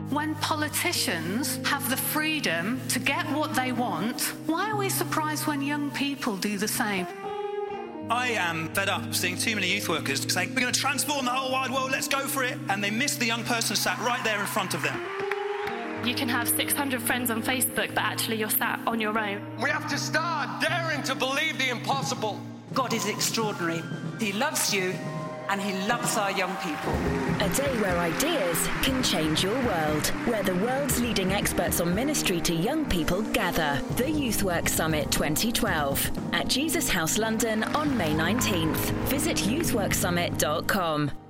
When politicians have the freedom to get what they want, why are we surprised when young people do the same? I am fed up seeing too many youth workers saying, we're going to transform the whole wide world, let's go for it. And they miss the young person sat right there in front of them. You can have 600 friends on Facebook, but actually you're sat on your own. We have to start daring to believe the impossible. God is extraordinary. He loves you, and he loves our young people. A day where ideas can change your world, where the world's leading experts on ministry to young people gather. The YouthWork Summit 2012 at Jesus House London on May 19th. Visit youthworksummit.com.